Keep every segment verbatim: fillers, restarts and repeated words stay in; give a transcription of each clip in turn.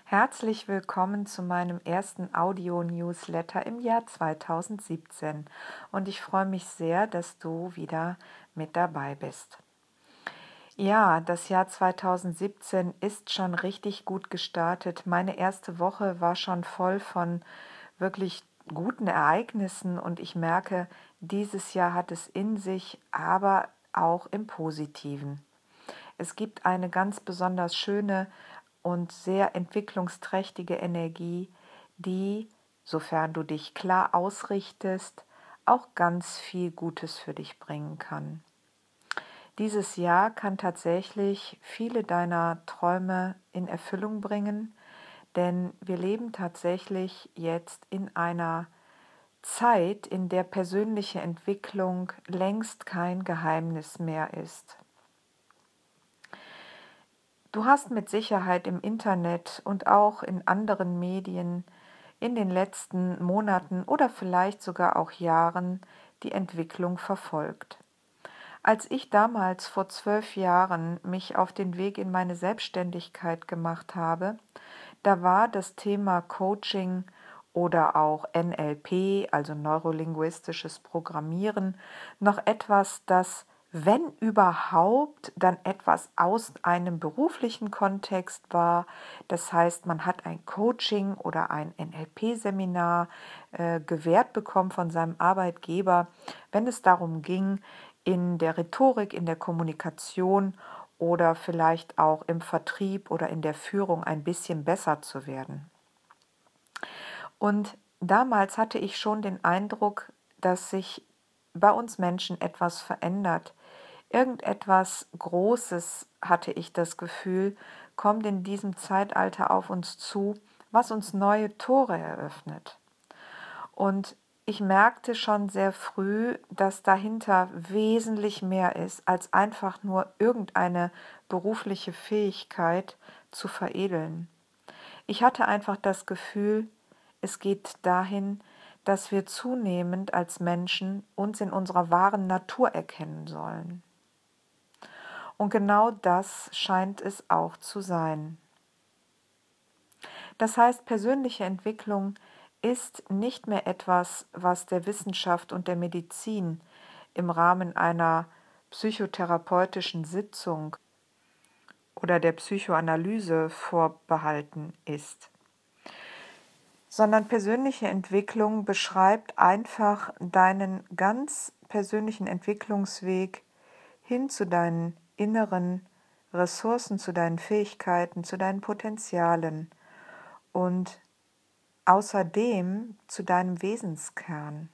Herzlich willkommen zu meinem ersten Audio-Newsletter im Jahr zweitausendsiebzehn und ich freue mich sehr, dass du wieder mit dabei bist. Ja, das Jahr zweitausendsiebzehn ist schon richtig gut gestartet. Meine erste Woche war schon voll von wirklich guten Ereignissen und ich merke, dieses Jahr hat es in sich, aber auch im Positiven. Es gibt eine ganz besonders schöne und sehr entwicklungsträchtige Energie, die, sofern du dich klar ausrichtest, auch ganz viel Gutes für dich bringen kann. Dieses Jahr kann tatsächlich viele deiner Träume in Erfüllung bringen, denn wir leben tatsächlich jetzt in einer Zeit, in der persönliche Entwicklung längst kein Geheimnis mehr ist. Du hast mit Sicherheit im Internet und auch in anderen Medien in den letzten Monaten oder vielleicht sogar auch Jahren die Entwicklung verfolgt. Als ich damals vor zwölf Jahren mich auf den Weg in meine Selbstständigkeit gemacht habe, da war das Thema Coaching oder auch N L P, also neurolinguistisches Programmieren, noch etwas, das, wenn überhaupt, dann etwas aus einem beruflichen Kontext war. Das heißt, man hat ein Coaching oder ein N L P-Seminar äh, gewährt bekommen von seinem Arbeitgeber, wenn es darum ging, in der Rhetorik, in der Kommunikation oder vielleicht auch im Vertrieb oder in der Führung ein bisschen besser zu werden. Und damals hatte ich schon den Eindruck, dass sich bei uns Menschen etwas verändert. Irgendetwas Großes, hatte ich das Gefühl, kommt in diesem Zeitalter auf uns zu, was uns neue Tore eröffnet. Und ich merkte schon sehr früh, dass dahinter wesentlich mehr ist, als einfach nur irgendeine berufliche Fähigkeit zu veredeln. Ich hatte einfach das Gefühl, es geht dahin, dass wir zunehmend als Menschen uns in unserer wahren Natur erkennen sollen. Und genau das scheint es auch zu sein. Das heißt, persönliche Entwicklung ist nicht mehr etwas, was der Wissenschaft und der Medizin im Rahmen einer psychotherapeutischen Sitzung oder der Psychoanalyse vorbehalten ist, sondern persönliche Entwicklung beschreibt einfach deinen ganz persönlichen Entwicklungsweg hin zu deinen inneren Ressourcen, zu deinen Fähigkeiten, zu deinen Potenzialen und außerdem zu deinem Wesenskern.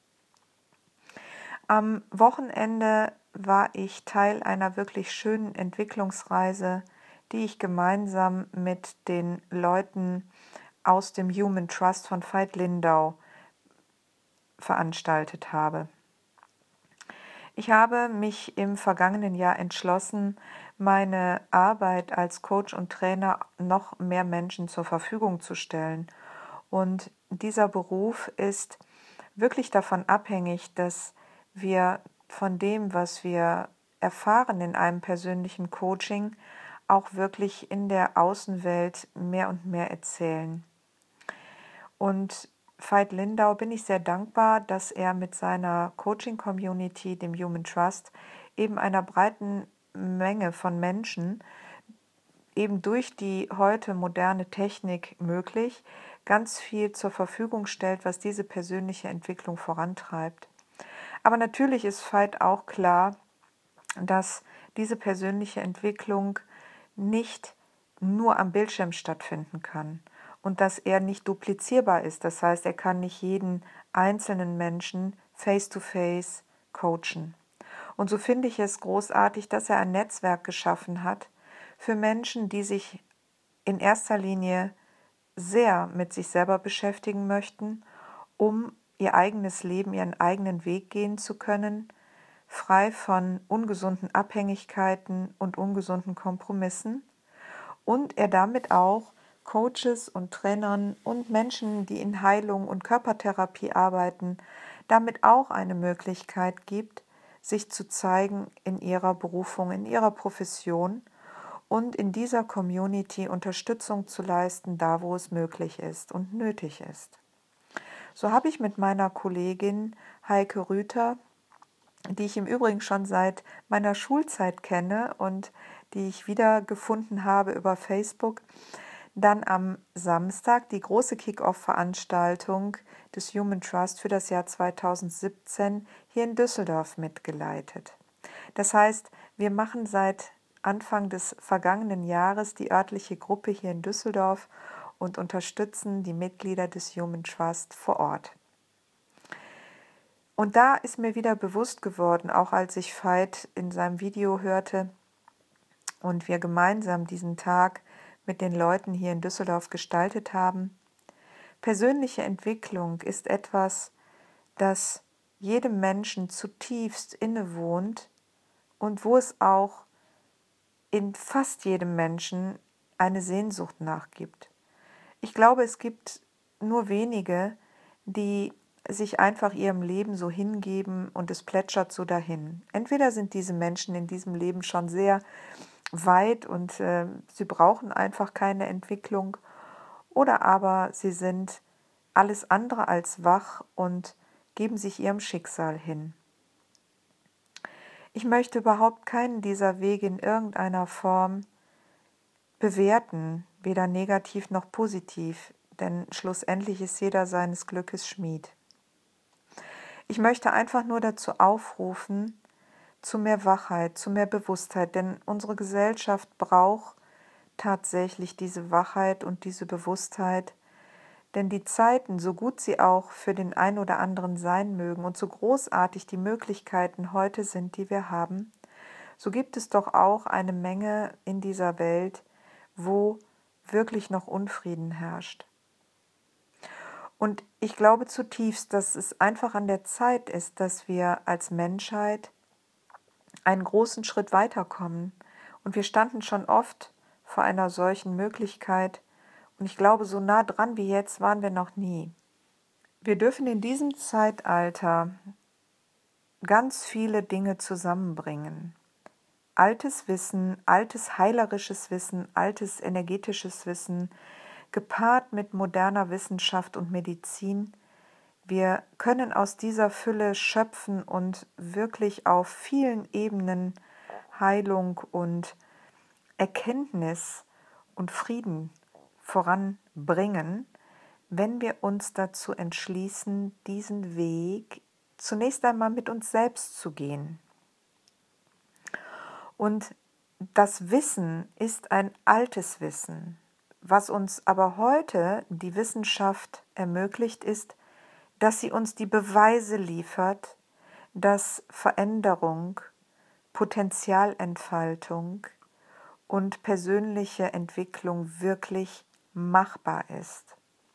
Am Wochenende war ich Teil einer wirklich schönen Entwicklungsreise, die ich gemeinsam mit den Leuten aus dem Human Trust von Veit Lindau veranstaltet habe. Ich habe mich im vergangenen Jahr entschlossen, meine Arbeit als Coach und Trainer noch mehr Menschen zur Verfügung zu stellen. Und dieser Beruf ist wirklich davon abhängig, dass wir von dem, was wir erfahren in einem persönlichen Coaching, auch wirklich in der Außenwelt mehr und mehr erzählen. Und Veit Lindau bin ich sehr dankbar, dass er mit seiner Coaching-Community, dem Human Trust, eben einer breiten Menge von Menschen, eben durch die heute moderne Technik möglich, ganz viel zur Verfügung stellt, was diese persönliche Entwicklung vorantreibt. Aber natürlich ist Veit auch klar, dass diese persönliche Entwicklung nicht nur am Bildschirm stattfinden kann und dass er nicht duplizierbar ist. Das heißt, er kann nicht jeden einzelnen Menschen face-to-face coachen. Und so finde ich es großartig, dass er ein Netzwerk geschaffen hat für Menschen, die sich in erster Linie sehr mit sich selber beschäftigen möchten, um ihr eigenes Leben, ihren eigenen Weg gehen zu können, frei von ungesunden Abhängigkeiten und ungesunden Kompromissen. Und er damit auch Coaches und Trainern und Menschen, die in Heilung und Körpertherapie arbeiten, damit auch eine Möglichkeit gibt, sich zu zeigen in ihrer Berufung, in ihrer Profession und in dieser Community Unterstützung zu leisten, da wo es möglich ist und nötig ist. So habe ich mit meiner Kollegin Heike Rüther, die ich im Übrigen schon seit meiner Schulzeit kenne und die ich wiedergefunden habe über Facebook, dann am Samstag die große Kick-Off-Veranstaltung des Human Trust für das Jahr zweitausendsiebzehn hier in Düsseldorf mitgeleitet. Das heißt, wir machen seit Anfang des vergangenen Jahres die örtliche Gruppe hier in Düsseldorf und unterstützen die Mitglieder des Human Trust vor Ort. Und da ist mir wieder bewusst geworden, auch als ich Veit in seinem Video hörte und wir gemeinsam diesen Tag mit den Leuten hier in Düsseldorf gestaltet haben. Persönliche Entwicklung ist etwas, das jedem Menschen zutiefst innewohnt und wo es auch in fast jedem Menschen eine Sehnsucht nachgibt. Ich glaube, es gibt nur wenige, die sich einfach ihrem Leben so hingeben und es plätschert so dahin. Entweder sind diese Menschen in diesem Leben schon sehr weit und äh, sie brauchen einfach keine Entwicklung, oder aber sie sind alles andere als wach und geben sich ihrem Schicksal hin. Ich möchte überhaupt keinen dieser Wege in irgendeiner Form bewerten, weder negativ noch positiv, denn schlussendlich ist jeder seines Glückes Schmied. Ich möchte einfach nur dazu aufrufen, zu mehr Wachheit, zu mehr Bewusstheit, denn unsere Gesellschaft braucht tatsächlich diese Wachheit und diese Bewusstheit, denn die Zeiten, so gut sie auch für den einen oder anderen sein mögen und so großartig die Möglichkeiten heute sind, die wir haben, so gibt es doch auch eine Menge in dieser Welt, wo wirklich noch Unfrieden herrscht. Und ich glaube zutiefst, dass es einfach an der Zeit ist, dass wir als Menschheit einen großen Schritt weiterkommen. Und wir standen schon oft vor einer solchen Möglichkeit. Und ich glaube, so nah dran wie jetzt waren wir noch nie. Wir dürfen in diesem Zeitalter ganz viele Dinge zusammenbringen. Altes Wissen, altes heilerisches Wissen, altes energetisches Wissen, gepaart mit moderner Wissenschaft und Medizin. Wir können aus dieser Fülle schöpfen und wirklich auf vielen Ebenen Heilung und Erkenntnis und Frieden voranbringen, wenn wir uns dazu entschließen, diesen Weg zunächst einmal mit uns selbst zu gehen. Und das Wissen ist ein altes Wissen. Was uns aber heute die Wissenschaft ermöglicht, ist, dass sie uns die Beweise liefert, dass Veränderung, Potenzialentfaltung und persönliche Entwicklung wirklich machbar ist.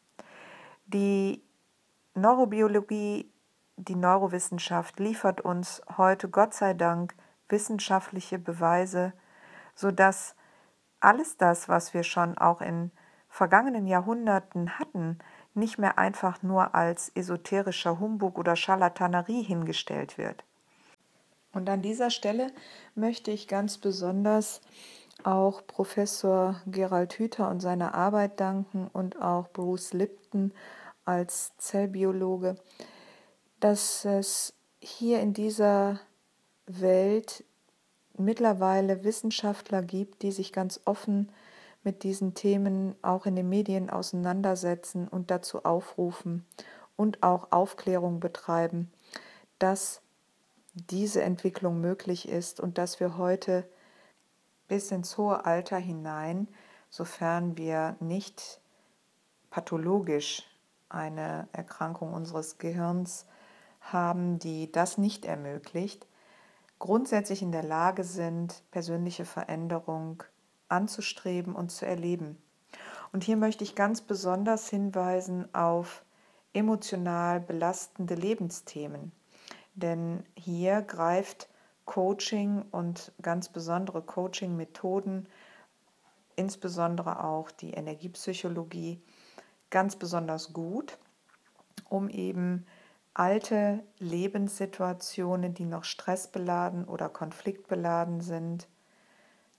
Die Neurobiologie, die Neurowissenschaft liefert uns heute Gott sei Dank wissenschaftliche Beweise, sodass alles das, was wir schon auch in vergangenen Jahrhunderten hatten, nicht mehr einfach nur als esoterischer Humbug oder Scharlatanerie hingestellt wird. Und an dieser Stelle möchte ich ganz besonders auch Professor Gerald Hüther und seiner Arbeit danken und auch Bruce Lipton als Zellbiologe, dass es hier in dieser Welt mittlerweile Wissenschaftler gibt, die sich ganz offen mit diesen Themen auch in den Medien auseinandersetzen und dazu aufrufen und auch Aufklärung betreiben, dass diese Entwicklung möglich ist und dass wir heute bis ins hohe Alter hinein, sofern wir nicht pathologisch eine Erkrankung unseres Gehirns haben, die das nicht ermöglicht, grundsätzlich in der Lage sind, persönliche Veränderung anzustreben und zu erleben. Und hier möchte ich ganz besonders hinweisen auf emotional belastende Lebensthemen. Denn hier greift Coaching und ganz besondere Coaching-Methoden, insbesondere auch die Energiepsychologie, ganz besonders gut, um eben alte Lebenssituationen, die noch stressbeladen oder konfliktbeladen sind,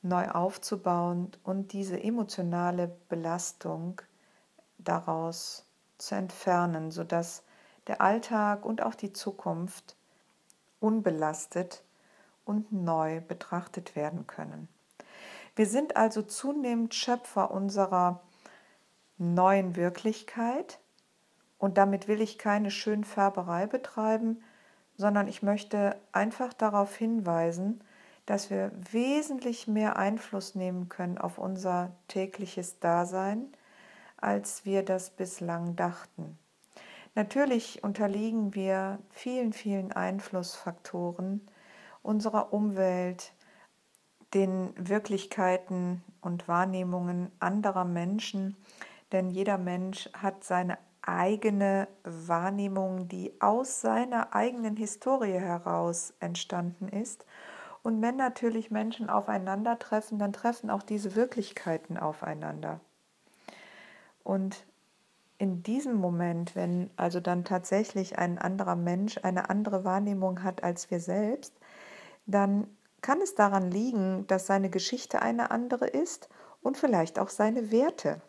neu aufzubauen und diese emotionale Belastung daraus zu entfernen, sodass der Alltag und auch die Zukunft unbelastet und neu betrachtet werden können. Wir sind also zunehmend Schöpfer unserer neuen Wirklichkeit und damit will ich keine Schönfärberei betreiben, sondern ich möchte einfach darauf hinweisen, dass wir wesentlich mehr Einfluss nehmen können auf unser tägliches Dasein, als wir das bislang dachten. Natürlich unterliegen wir vielen, vielen Einflussfaktoren unserer Umwelt, den Wirklichkeiten und Wahrnehmungen anderer Menschen, denn jeder Mensch hat seine eigene Wahrnehmung, die aus seiner eigenen Historie heraus entstanden ist. Und wenn natürlich Menschen aufeinandertreffen, dann treffen auch diese Wirklichkeiten aufeinander. Und in diesem Moment, wenn also dann tatsächlich ein anderer Mensch eine andere Wahrnehmung hat als wir selbst, dann kann es daran liegen, dass seine Geschichte eine andere ist und vielleicht auch seine Werte.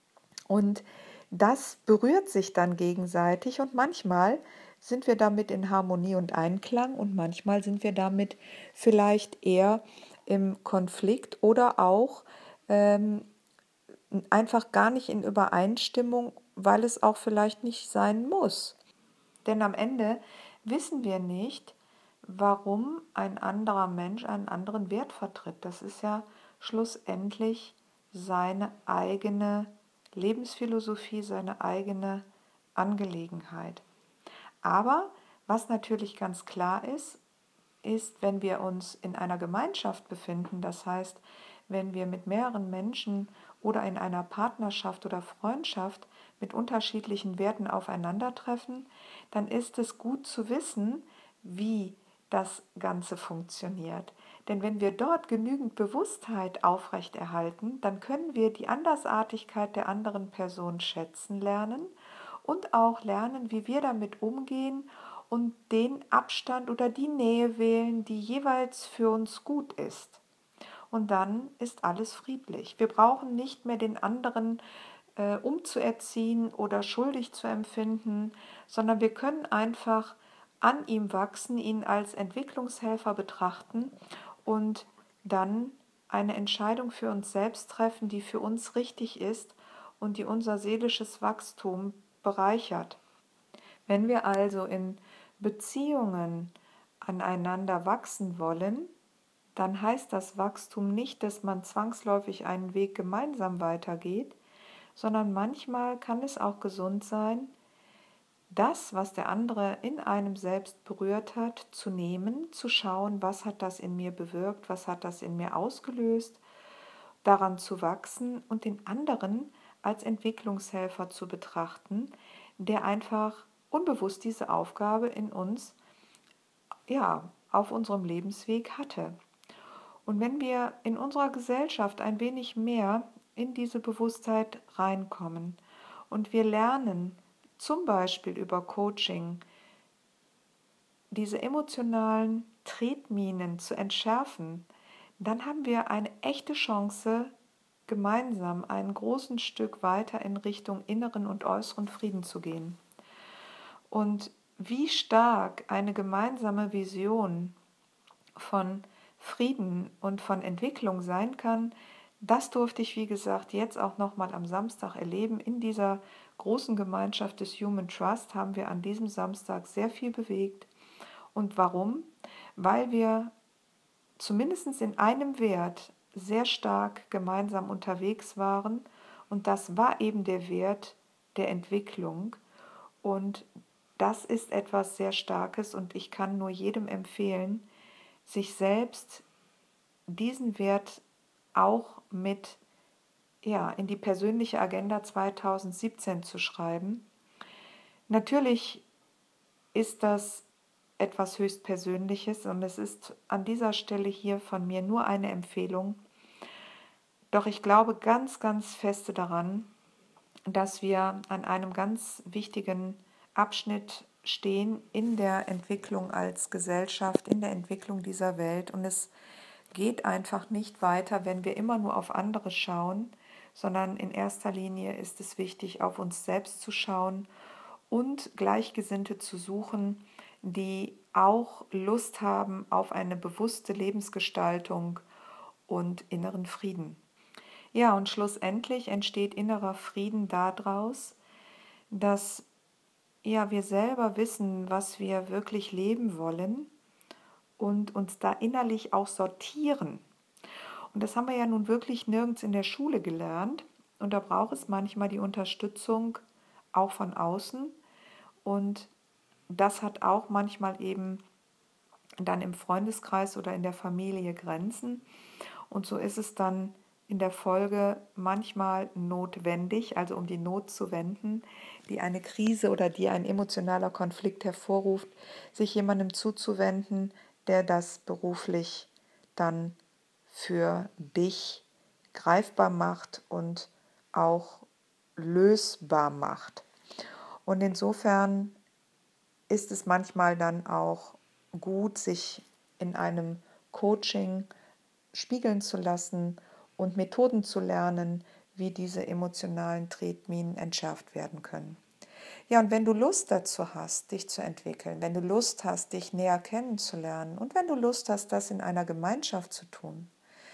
Und das berührt sich dann gegenseitig und manchmal sind wir damit in Harmonie und Einklang und manchmal sind wir damit vielleicht eher im Konflikt oder auch ähm, einfach gar nicht in Übereinstimmung, weil es auch vielleicht nicht sein muss. Denn am Ende wissen wir nicht, warum ein anderer Mensch einen anderen Wert vertritt. Das ist ja schlussendlich seine eigene Lebensphilosophie, seine eigene Angelegenheit. Aber was natürlich ganz klar ist, ist, wenn wir uns in einer Gemeinschaft befinden, das heißt, wenn wir mit mehreren Menschen oder in einer Partnerschaft oder Freundschaft mit unterschiedlichen Werten aufeinandertreffen, dann ist es gut zu wissen, wie das Ganze funktioniert. Denn wenn wir dort genügend Bewusstheit aufrechterhalten, dann können wir die Andersartigkeit der anderen Person schätzen lernen und auch lernen, wie wir damit umgehen und den Abstand oder die Nähe wählen, die jeweils für uns gut ist. Und dann ist alles friedlich. Wir brauchen nicht mehr den anderen äh, umzuerziehen oder schuldig zu empfinden, sondern wir können einfach an ihm wachsen, ihn als Entwicklungshelfer betrachten und dann eine Entscheidung für uns selbst treffen, die für uns richtig ist und die unser seelisches Wachstum bereichert. Wenn wir also in Beziehungen aneinander wachsen wollen, dann heißt das Wachstum nicht, dass man zwangsläufig einen Weg gemeinsam weitergeht, sondern manchmal kann es auch gesund sein, das, was der andere in einem selbst berührt hat, zu nehmen, zu schauen, was hat das in mir bewirkt, was hat das in mir ausgelöst, daran zu wachsen und den anderen als Entwicklungshelfer zu betrachten, der einfach unbewusst diese Aufgabe in uns, ja, auf unserem Lebensweg hatte. Und wenn wir in unserer Gesellschaft ein wenig mehr in diese Bewusstheit reinkommen und wir lernen, zum Beispiel über Coaching, diese emotionalen Tretminen zu entschärfen, dann haben wir eine echte Chance, gemeinsam ein großes Stück weiter in Richtung inneren und äußeren Frieden zu gehen. Und wie stark eine gemeinsame Vision von Frieden und von Entwicklung sein kann, das durfte ich, wie gesagt, jetzt auch nochmal am Samstag erleben. In dieser großen Gemeinschaft des Human Trust haben wir an diesem Samstag sehr viel bewegt. Und warum? Weil wir zumindest in einem Wert sehr stark gemeinsam unterwegs waren. Und das war eben der Wert der Entwicklung. Und das ist etwas sehr Starkes und ich kann nur jedem empfehlen, sich selbst diesen Wert auch mit ja, in die persönliche Agenda zweitausendsiebzehn zu schreiben. Natürlich ist das etwas höchst Persönliches und es ist an dieser Stelle hier von mir nur eine Empfehlung. Doch ich glaube ganz, ganz feste daran, dass wir an einem ganz wichtigen Abschnitt stehen in der Entwicklung als Gesellschaft, in der Entwicklung dieser Welt und es geht einfach nicht weiter, wenn wir immer nur auf andere schauen, sondern in erster Linie ist es wichtig, auf uns selbst zu schauen und Gleichgesinnte zu suchen, die auch Lust haben auf eine bewusste Lebensgestaltung und inneren Frieden. Ja, und schlussendlich entsteht innerer Frieden daraus, dass ja, wir selber wissen, was wir wirklich leben wollen und uns da innerlich auch sortieren. Und das haben wir ja nun wirklich nirgends in der Schule gelernt. Und da braucht es manchmal die Unterstützung auch von außen. Und das hat auch manchmal eben dann im Freundeskreis oder in der Familie Grenzen. Und so ist es dann in der Folge manchmal notwendig, also um die Not zu wenden, die eine Krise oder die ein emotionaler Konflikt hervorruft, sich jemandem zuzuwenden, der das beruflich dann für dich greifbar macht und auch lösbar macht. Und insofern ist es manchmal dann auch gut, sich in einem Coaching spiegeln zu lassen und Methoden zu lernen, wie diese emotionalen Tretminen entschärft werden können. Ja, und wenn du Lust dazu hast, dich zu entwickeln, wenn du Lust hast, dich näher kennenzulernen und wenn du Lust hast, das in einer Gemeinschaft zu tun,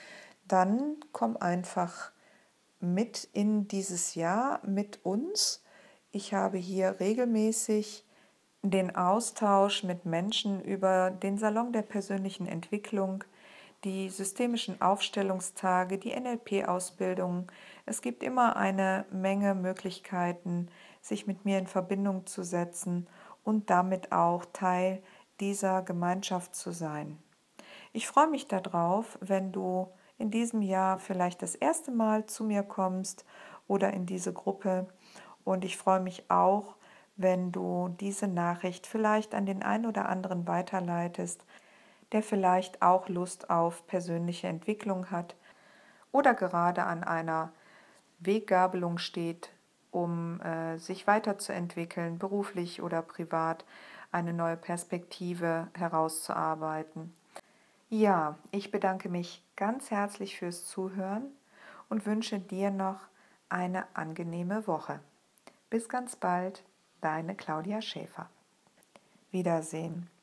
dann komm einfach mit in dieses Jahr mit uns. Ich habe hier regelmäßig den Austausch mit Menschen über den Salon der persönlichen Entwicklung, die systemischen Aufstellungstage, die N L P-Ausbildung. Es gibt immer eine Menge Möglichkeiten, sich mit mir in Verbindung zu setzen und damit auch Teil dieser Gemeinschaft zu sein. Ich freue mich darauf, wenn du in diesem Jahr vielleicht das erste Mal zu mir kommst oder in diese Gruppe. Und ich freue mich auch, wenn du diese Nachricht vielleicht an den einen oder anderen weiterleitest, der vielleicht auch Lust auf persönliche Entwicklung hat oder gerade an einer Weggabelung steht, um äh, sich weiterzuentwickeln, beruflich oder privat, eine neue Perspektive herauszuarbeiten. Ja, ich bedanke mich ganz herzlich fürs Zuhören und wünsche dir noch eine angenehme Woche. Bis ganz bald, deine Claudia Schäfer. Wiedersehen.